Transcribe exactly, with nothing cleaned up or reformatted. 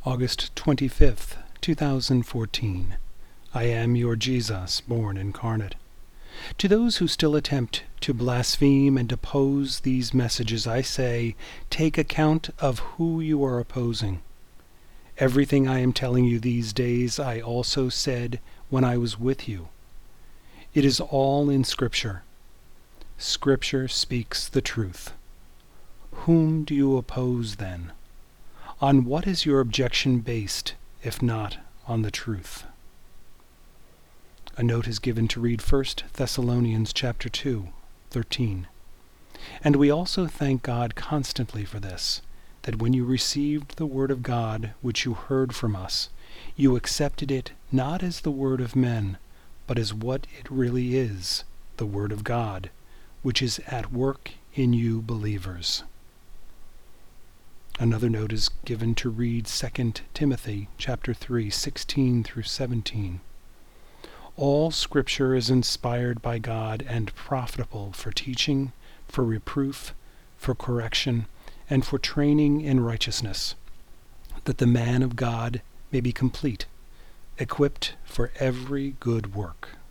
August twenty-fifth, two thousand fourteen. I am your Jesus, born incarnate. To those who still attempt to blaspheme and oppose these messages, I say, take account of who you are opposing. Everything I am telling you these days I also said when I was with you. It is all in Scripture. Scripture speaks the truth. Whom do you oppose then? On what is your objection based, if not on the truth? A note is given to read First Thessalonians chapter two, thirteen. And we also thank God constantly for this, that when you received the word of God which you heard from us, you accepted it not as the word of men, but as what it really is, the word of God, which is at work in you believers. Another note is given to read Second Timothy chapter three, sixteen through seventeen. All Scripture is inspired by God and profitable for teaching, for reproof, for correction, and for training in righteousness, that the man of God may be complete, equipped for every good work.